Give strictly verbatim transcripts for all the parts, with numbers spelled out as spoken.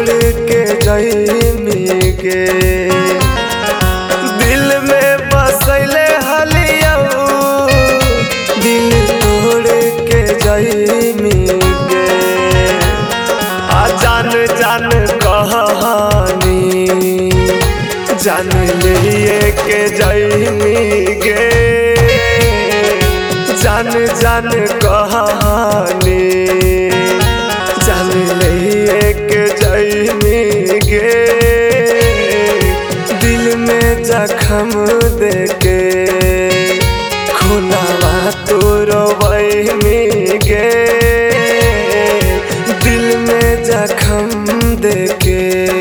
तोड़ के जइमी गे दिल में बसैले हलिया दिल तोड़ के जइमी गे आ जान जान कहानी जान लिए के जइमी गे जान जान कहानी जान लिए के जइमी गे दिल में जख्म देके खुनावा तू रोवैमी गे दिल में जख्म देके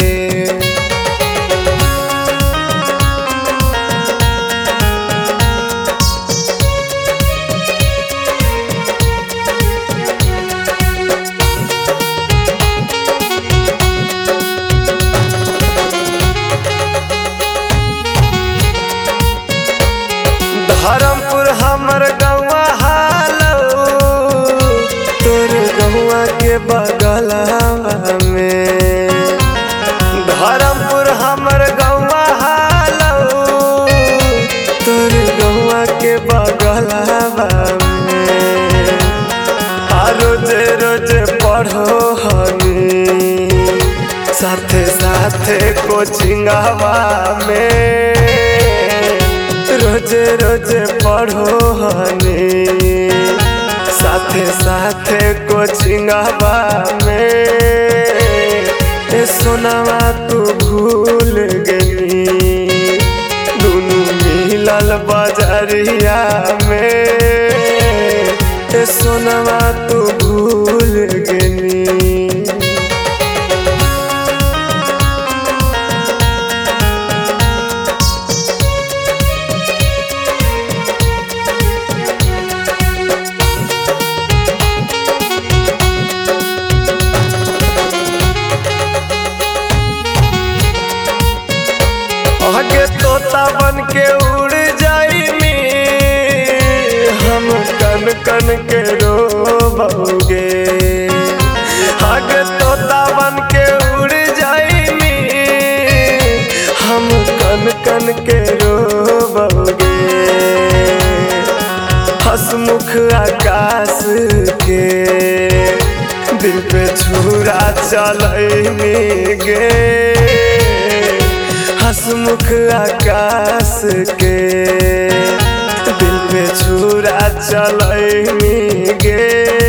धर्मपुर हमर गौवा हालो तोर गौवा के बगलवा में धर्मपुर हमर गौवा हालो तोर गौवा के बगलवा में आ रोज रोज पढ़ो हनी साथे साथे कोचिंगवा में रोज रोज पढ़ो हनी साथे साथे कोचिंगवा में ए सोनावा तू भूल गई दुनू मिलल बजरिया में ए सोनावा तू भूल गई आगे तोता बन के उड़ जाइमी हम कन कन के रोबोगे आगे तोता बन के उड़ जाइमी हम कन कन के रोबोगे हंसमुख आकाश के दिल पे छुरा चलैमी गे हंसमुख आकाश के दिल पे छुरा चलैमी गे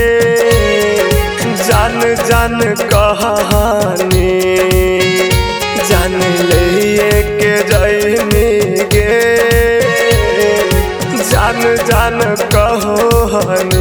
जान जान कहानी जान लिए के जइमी गे जान जान कहानी